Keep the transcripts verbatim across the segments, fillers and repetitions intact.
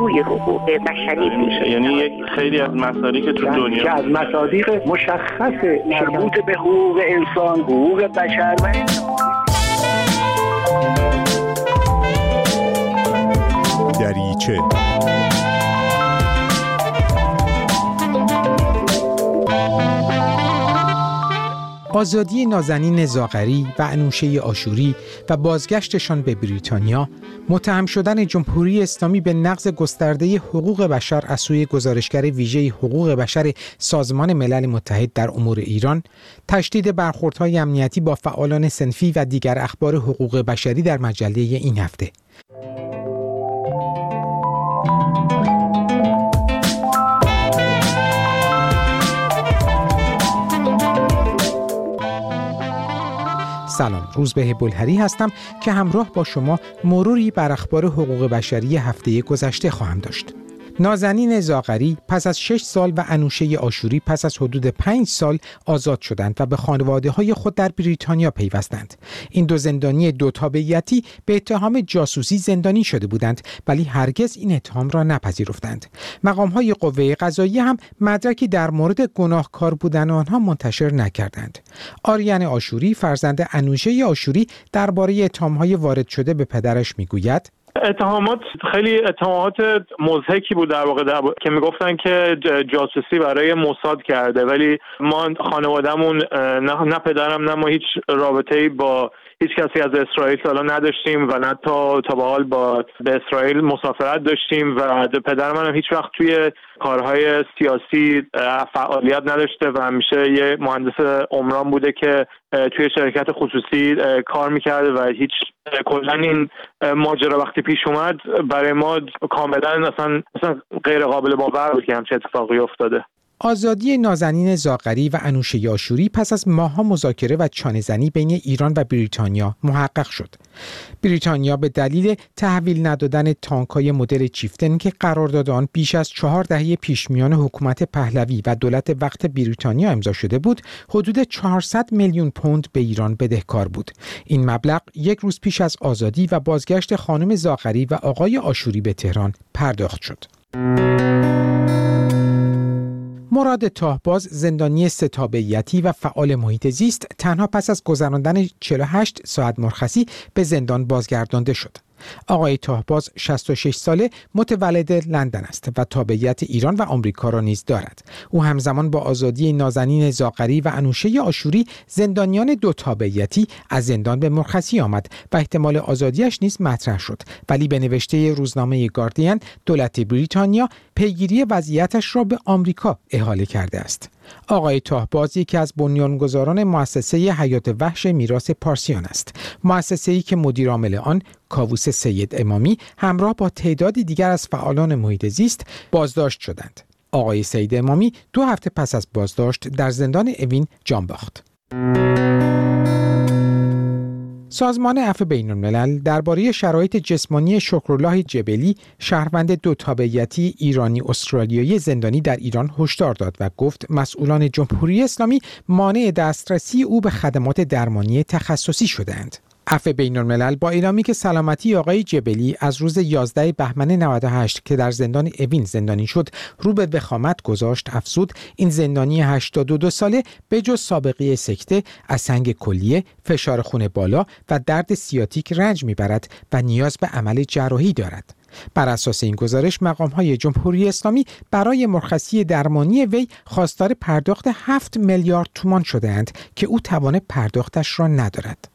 روی حقوق بشری پیش یعنی یک خیلی از مصادیق که تو دنیا که از مصادیق مشخص مربوط به حقوق انسان، حقوق بشر و دریچه آزادی نازنین زاغری و انوشه آشوری و بازگشتشان به بریتانیا، متهم شدن جمهوری اسلامی به نقض گسترده حقوق بشر از سوی گزارشگر ویژه حقوق بشر سازمان ملل متحد در امور ایران، تشدید برخوردهای امنیتی با فعالان صنفی و دیگر اخبار حقوق بشری در مجله این هفته. سلام، روزبه بلهری هستم که همراه با شما مروری بر اخبار حقوق بشری هفته گذشته خواهم داشت. نازنین زاغری پس از شش سال و انوشه آشوری پس از حدود پنج سال آزاد شدند و به خانواده‌های خود در بریتانیا پیوستند. این دو زندانی دو تابعیتی به اتهام جاسوسی زندانی شده بودند، ولی هرگز این اتهام را نپذیرفتند. مقام‌های قوه قضاییه هم مدرکی در مورد گناهکار بودن آنها منتشر نکردند. آریان آشوری فرزند انوشه آشوری درباره اتهام‌های وارد شده به پدرش میگوید: اتهامات خیلی اتهامات مضحکی بود در واقع در که میگفتن که جاسوسی برای موساد کرده، ولی ما خانوادهمون نه, نه پدرم نه ما هیچ رابطه‌ای با هیچ کسی از اسرائیل سالا نداشتیم و نه تا تا به حال با به اسرائیل مسافرت داشتیم و پدر منم هیچ وقت توی کارهای سیاسی فعالیت نداشته و همیشه یه مهندس عمران بوده که توی شرکت خصوصی کار میکرده و هیچ کلا این ماجرا وقتی پیش اومد برای ما کاملا اصلا اصلا غیر قابل باور بود که همچین اتفاقی افتاده. آزادی نازنین زاغری و انوشه آشوری پس از ماه‌ها مذاکره و چانه‌زنی بین ایران و بریتانیا محقق شد. بریتانیا به دلیل تحویل ندادن تانک‌های مدل چیفتن که قرارداد آن بیش از چهار دهه پیش میان حکومت پهلوی و دولت وقت بریتانیا امضا شده بود، حدود چهارصد میلیون پوند به ایران بدهکار بود. این مبلغ یک روز پیش از آزادی و بازگشت خانم زاغری و آقای آشوری به تهران پرداخت شد. مراد طاهباز، زندانی سه تابعیتی و فعال محیط زیست، تنها پس از گذراندن چهل و هشت ساعت مرخصی به زندان بازگردانده شد. آقای طاهباز شصت و شش ساله، متولد لندن است و تابعیت ایران و آمریکا را نیز دارد. او همزمان با آزادی نازنین زاغری و انوشه آشوری، زندانیان دو تابعیتی، از زندان به مرخصی آمد و احتمال آزادیش نیز مطرح شد، ولی به نوشته روزنامه گاردین، دولت بریتانیا پیگیری وضعیتش را به آمریکا احاله کرده است. آقای طاهباز یکی از بنیانگذاران مؤسسه حیات وحش میراث پارسیان است، مؤسسه‌ای که مدیر عامل آن کاووس سید امامی همراه با تعدادی دیگر از فعالان محیط زیست بازداشت شدند. آقای سید امامی دو هفته پس از بازداشت در زندان اوین جان باخت. سازمان عفو بین‌الملل درباره شرایط جسمانی شکرالله جبلی، شهروند دو تابعیتی ایرانی استرالیایی زندانی در ایران، هشدار داد و گفت مسئولان جمهوری اسلامی مانع دسترسی او به خدمات درمانی تخصصی شده‌اند. عفو بین‌الملل با اعلامی که سلامتی آقای جبلی از روز یازده بهمن نود و هشت که در زندان اوین زندانی شد رو به وخامت گذاشت، افزود این زندانی هشتاد و دو ساله به جز سابقه سکته، از سنگ کلیه، فشار خون بالا و درد سیاتیک رنج میبرد و نیاز به عمل جراحی دارد. بر اساس این گزارش مقام‌های جمهوری اسلامی برای مرخصی درمانی وی خواستار پرداخت هفت میلیارد تومان شده‌اند که او توان پرداختش را ندارد.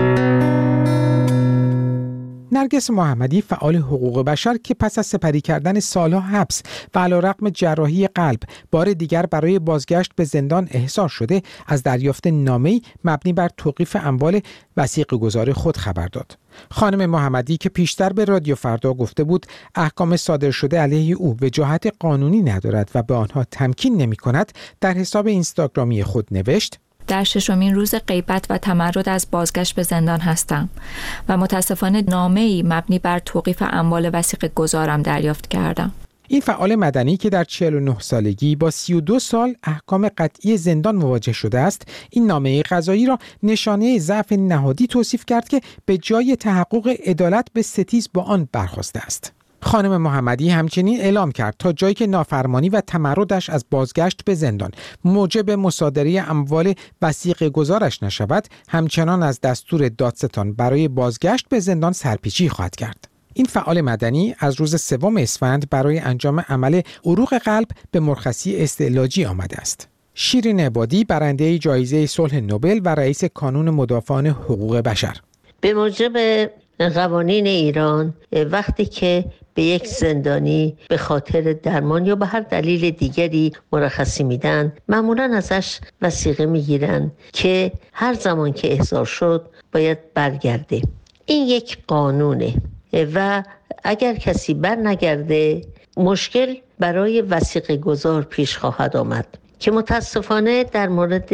نرگس محمدی، فعال حقوق بشر که پس از سپری کردن سالها حبس و علیرغم جراحی قلب بار دیگر برای بازگشت به زندان احضار شده، از دریافت نامه‌ای مبنی بر توقیف اموال وثیقه‌گذار خود خبر داد. خانم محمدی که پیشتر به رادیو فردا گفته بود احکام صادر شده علیه او وجاهت قانونی ندارد و به آنها تمکین نمی‌کند، در حساب اینستاگرامی خود نوشت: در ششمین روز غیبت و تمرد از بازگشت به زندان هستم و متاسفانه نامه‌ای مبنی بر توقیف اموال وثیقه گذارم دریافت کردم. این فعال مدنی که در چهل و نه سالگی با سی و دو سال احکام قطعی زندان مواجه شده است، این نامه قضایی را نشانه ضعف نهادی توصیف کرد که به جای تحقق عدالت به ستیز با آن برخاسته است. خانم محمدی همچنین اعلام کرد تا جایی که نافرمانی و تمردش از بازگشت به زندان موجب مصادره اموال وثیقه گذارش نشود، همچنان از دستور دادستان برای بازگشت به زندان سرپیچی خواهد کرد. این فعال مدنی از روز سوم اسفند برای انجام عمل عروق قلب به مرخصی استعلاجی آمده است. شیرین عبادی، برنده جایزه صلح نوبل و رئیس کانون مدافعان حقوق بشر: به موجب قوانین ایران وقتی که به یک زندانی به خاطر درمان یا به هر دلیل دیگری مرخصی میدن، معمولا ازش وثیقه میگیرن که هر زمان که احضار شد باید برگرده. این یک قانونه و اگر کسی بر نگرده مشکل برای وثیقه گذار پیش خواهد آمد که متاسفانه در مورد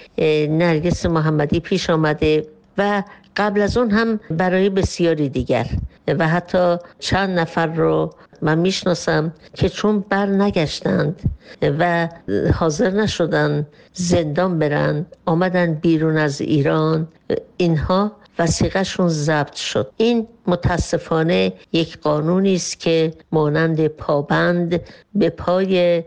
نرگس محمدی پیش آمده و قبل از اون هم برای بسیاری دیگر و حتی چند نفر رو من میشناسم که چون بر نگشتند و حاضر نشدن زندان برن، آمدن بیرون از ایران، اینها وثیقه‌شون ضبط شد. این متاسفانه یک قانونی است که مانند پابند به پای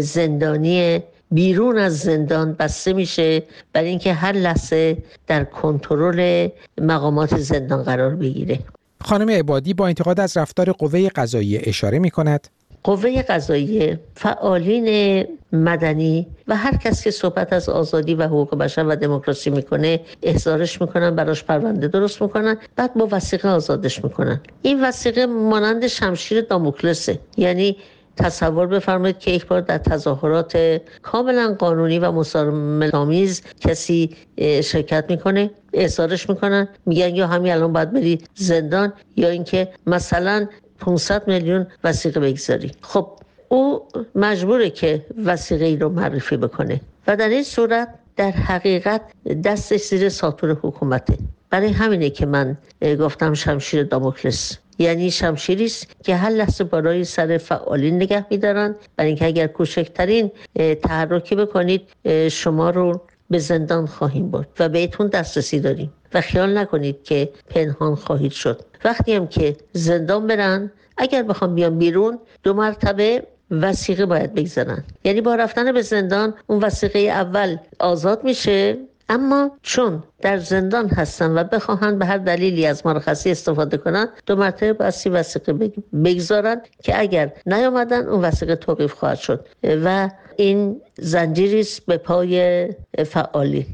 زندانی بیرون از زندان بسته میشه برای اینکه هر لحظه در کنترل مقامات زندان قرار بگیره. خانم عبادی با انتقاد از رفتار قوه قضاییه اشاره میکند: قوه قضاییه، فعالین مدنی و هر کس که صحبت از آزادی و حقوق بشر و دموکراسی میکنه احضارش میکنن، براش پرونده درست میکنن، بعد با وثیقه آزادش میکنن. این وثیقه مانند شمشیر داموکلسه. یعنی تصور بفرمایید که یک بار در تظاهرات کاملا قانونی و مسالمت‌آمیز کسی شرکت میکنه، احضارش میکنن، میگن یا همین الان باید بری زندان یا اینکه مثلا پانصد میلیون وثیقه بگذاری. خب او مجبوره که وثیقه ای رو معرفی بکنه و در این صورت در حقیقت دستش زیر ساطور حکومته. برای همینه که من گفتم شمشیر داموکلس، یعنی شمشیری است که هر لحظه بالای سر فعالین نگه می‌دارن، برای اینکه اگر کوچکترین تحرکی بکنید شما رو به زندان خواهیم برد و بهتون دسترسی داریم و خیال نکنید که پنهان خواهید شد. وقتی هم که زندان برن، اگر بخوام بیان بیرون دو مرتبه وثیقه باید بگذارن. یعنی با رفتن به زندان اون وثیقه اول آزاد میشه، اما چون در زندان هستن و بخواهند به هر دلیلی از مرخصی استفاده کنن، دو مرتبه باید وثیقه بگذارن که اگر نیامدن اون وثیقه توقیف خواهد شد و این زنجیری است به پای فعالی.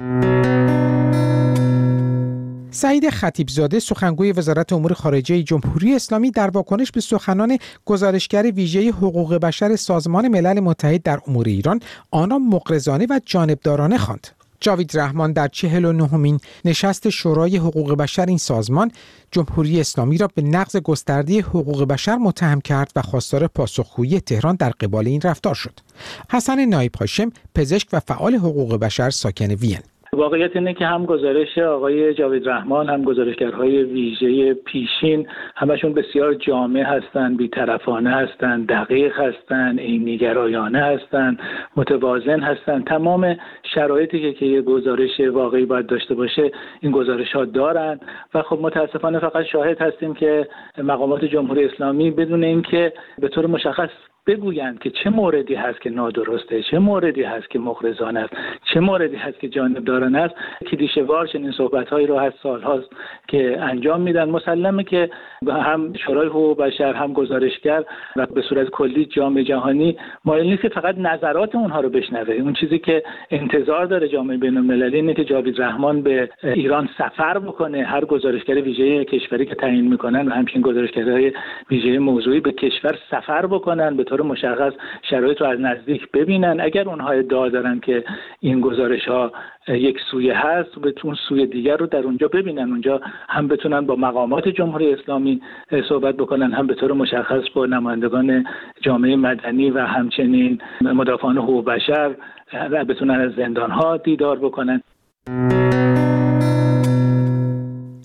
سعید خطیبزاده، سخنگوی وزارت امور خارجه جمهوری اسلامی، در واکنش به سخنان گزارشگر ویژه حقوق بشر سازمان ملل متحد در امور ایران، آن را مغرضانه و جانبدارانه خواند. جاوید رحمان در چهل و نهمین نشست شورای حقوق بشر این سازمان، جمهوری اسلامی را به نقض گسترده حقوق بشر متهم کرد و خواستار پاسخگویی تهران در قبال این رفتار شد. حسن نایب هاشم، پزشک و فعال حقوق بشر ساکن وین: واقعیت اینه که هم گزارش آقای جاوید رحمان، هم گزارشگرهای ویژه پیشین، همشون بسیار جامع هستند، بی‌طرفانه هستند، دقیق هستند، عینی‌گرایانه هستند، متوازن هستند. تمام شرایطی که یه گزارش واقعی باید داشته باشه این گزارش‌ها دارن و خب متاسفانه فقط شاهد هستیم که مقامات جمهوری اسلامی بدون اینکه به طور مشخص بگویند که چه موردی هست که نادرسته، چه موردی هست که مغرضانه است، چه موردی هست که جانبدارانه است، کلیشه‌وار چنین صحبت‌هایی رو هست سال‌هاست که انجام میدن. مسلمه که هم شورای حقوق بشر، هم گزارشگر و به صورت کلی جامعه جهانی مایل نیست که فقط نظرات اونها رو بشنوه. اون چیزی که انتظار داره جامعه بین‌المللی اینه که جاوید رحمان به ایران سفر بکنه، هر گزارشگر ویژه کشوری که تعیین میکنن و همچنین گزارشگرای ویژه موضوعی به کشور سفر بکنن، به طور مشخص شرایط رو از نزدیک ببینن. اگر اونها ادعا دارن که این گزارش‌ها یک سویه هست، بتون سوی دیگر رو در اونجا ببینن، اونجا هم بتونن با مقامات جمهوری اسلامی صحبت بکنن، هم به طور مشخص با نمایندگان جامعه مدنی و همچنین مدافعان حقوق بشر و بتونن از زندان‌ها دیدار بکنن.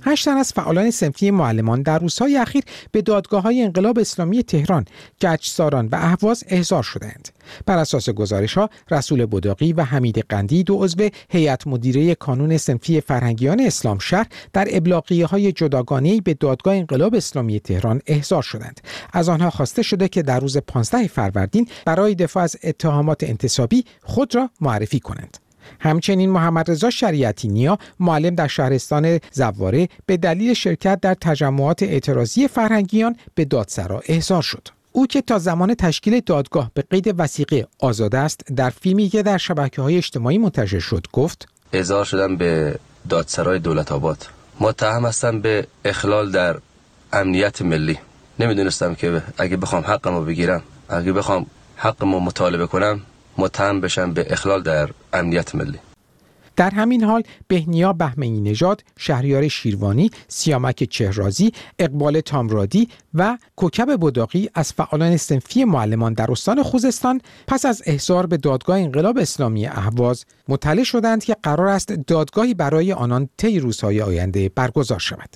هشت تن از فعالان صنفی معلمان در روزهای اخیر به دادگاه‌های انقلاب اسلامی تهران، گچساران و اهواز احضار شدند. بر اساس گزارش‌ها، رسول بداقی و حمید قندی، دو عضو هیئت مدیره کانون صنفی فرهنگیان اسلام شهر، در ابلاغیه‌های جداگانه‌ای به دادگاه انقلاب اسلامی تهران احضار شدند. از آنها خواسته شده که در روز پانزدهم فروردین برای دفاع از اتهامات انتصابی خود را معرفی کنند. همچنین محمد رضا شریعتی نیا، معلم در شهرستان زواره، به دلیل شرکت در تجمعات اعتراضی فرهنگیان به دادسرا احضار شد. او که تا زمان تشکیل دادگاه به قید وثیقه آزاد است، در فیلمی که در شبکه‌های اجتماعی منتشر شد گفت: احضار شدم به دادسرای دولت‌آباد. متهم هستم به اخلال در امنیت ملی. نمیدونستم که اگه بخوام حقمو بگیرم، اگه بخوام حقمو مطالبه کنم، متهم بشم به اخلال در امنیت ملی. در همین حال بهنیا بهمنی نژاد، شهریار شیروانی، سیامک چهرازی، اقبال تامرادی و کوکب بداقی از فعالان صنفی معلمان در استان خوزستان پس از احضار به دادگاه انقلاب اسلامی اهواز مطلع شدند که قرار است دادگاهی برای آنان طی روزهای آینده برگزار شود.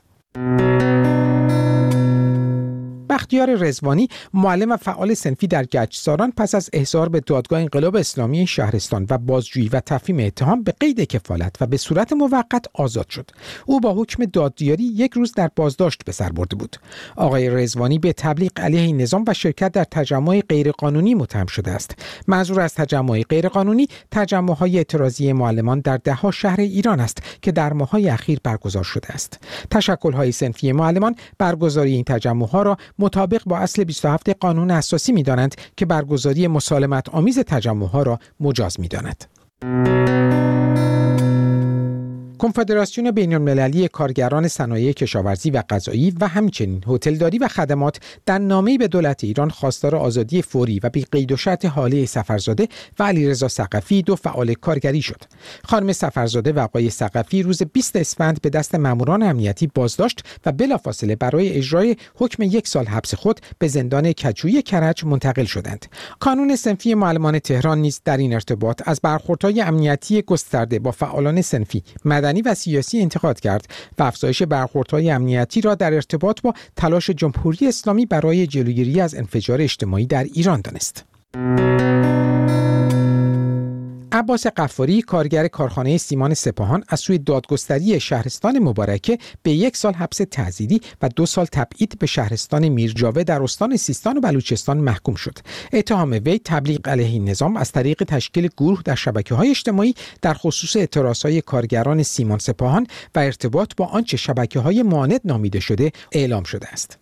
بختیار رضوانی، معلم و فعال صنفی در گچساران، پس از احضار به دادگاه انقلاب اسلامی شهرستان و بازجویی و تفهیم اتهام به قید کفالت و به صورت موقت آزاد شد. او با حکم دادیاری یک روز در بازداشت به سر برده بود. آقای رضوانی به تبلیغ علیه نظام و شرکت در تجمع غیرقانونی متهم شده است. منظور از تجمع غیرقانونی تجمع‌های اعتراضی معلمان در ده‌ها شهر ایران است که در ماه‌های اخیر برگزار شده است. تشکل‌های صنفی معلمان برگزاری این تجمع‌ها را مطابق با اصل بیست و هفت قانون اساسی می‌دانند که برگزاری مسالمت آمیز تجمع‌ها را مجاز می‌داند. کنفدراسیون بین‌المللی کارگران صنایع کشاورزی و غذایی و همچنین هتلداری و خدمات در نامه‌ای به دولت ایران خواستار آزادی فوری و بی قید و شرط حاله سفرزاده و علیرضا ثقفی، دو فعال کارگری شد. خانم سفرزاده و آقای ثقفی روز بیست اسفند به دست ماموران امنیتی بازداشت و بلافاصله برای اجرای حکم یک سال حبس خود به زندان کجویی کرج منتقل شدند. کانون صنفی معلمان تهران نیز در این ارتباط از برخوردهای امنیتی گسترده با فعالان صنفی، مدنی و سیاسی انتقاد کرد و افزایش برخوردهای امنیتی را در ارتباط با تلاش جمهوری اسلامی برای جلوگیری از انفجار اجتماعی در ایران دانست. عباس غفاری، کارگر کارخانه سیمان سپاهان، از سوی دادگستری شهرستان مبارکه به یک سال حبس تعزیری و دو سال تبعید به شهرستان میرجاوه در استان سیستان و بلوچستان محکوم شد. اتهام وی تبلیغ علیه نظام از طریق تشکیل گروه در شبکه‌های اجتماعی در خصوص اعتراضهای کارگران سیمان سپاهان و ارتباط با آنچه شبکه‌های معاند نامیده شده اعلام شده است.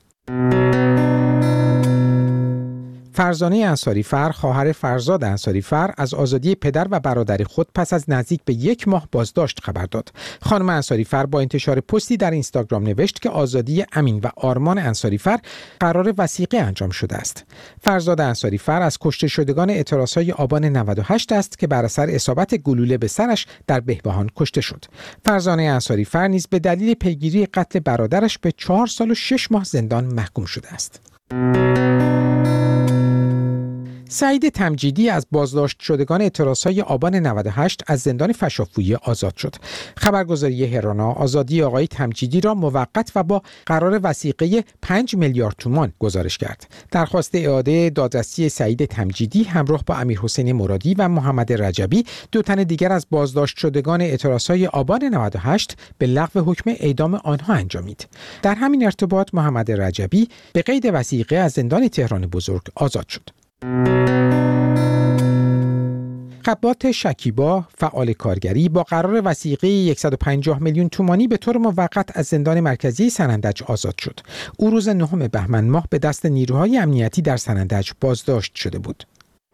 فرزانه انصاریفر، خواهر فرزاد انصاریفر، از آزادی پدر و برادر خود پس از نزدیک به یک ماه بازداشت خبر داد. خانم انصاریفر با انتشار پستی در اینستاگرام نوشت که آزادی امین و آرمان انصاریفر قرار وثیقه انجام شده است. فرزاد انصاریفر از کشته شدگان اعتراضهای آبان نود و هشت است که بر اثر اصابت گلوله به سرش در بهبهان کشته شد. فرزانه انصاریفر نیز به دلیل پیگیری قتل برادرش به چهار سال و شش ماه زندان محکوم شده است. سعید تمجیدی از بازداشت شدگان اعتراضهای آبان نود و هشت از زندان فشافویه آزاد شد. خبرگزاری هرانا آزادی آقای تمجیدی را موقت و با قرار وثیقه پنج میلیارد تومان گزارش کرد. درخواست اعاده دادرسی سعید تمجیدی همراه با امیرحسین مرادی و محمد رجبی، دو تن دیگر از بازداشت شدگان اعتراضهای آبان نود و هشت، به لغو حکم اعدام آنها انجامید. در همین ارتباط محمد رجبی به قید وثیقه از زندان تهران بزرگ آزاد شد. خبات شکیبا، فعال کارگری، با قرار وثیقه صد و پنجاه میلیون تومانی به طور موقت از زندان مرکزی سنندج آزاد شد. او روز نهم بهمن ماه به دست نیروهای امنیتی در سنندج بازداشت شده بود.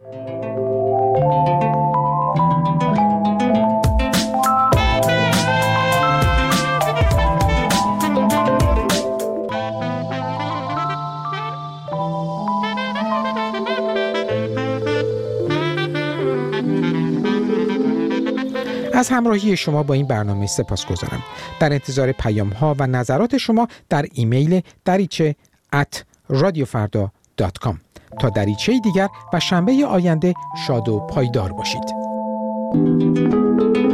از همراهی شما با این برنامه سپاسگزارم. در انتظار پیام ها و نظرات شما در ایمیل دریچه ات رادیو فردا دات کام. تا دریچه دیگر و شنبه آینده شاد و پایدار باشید.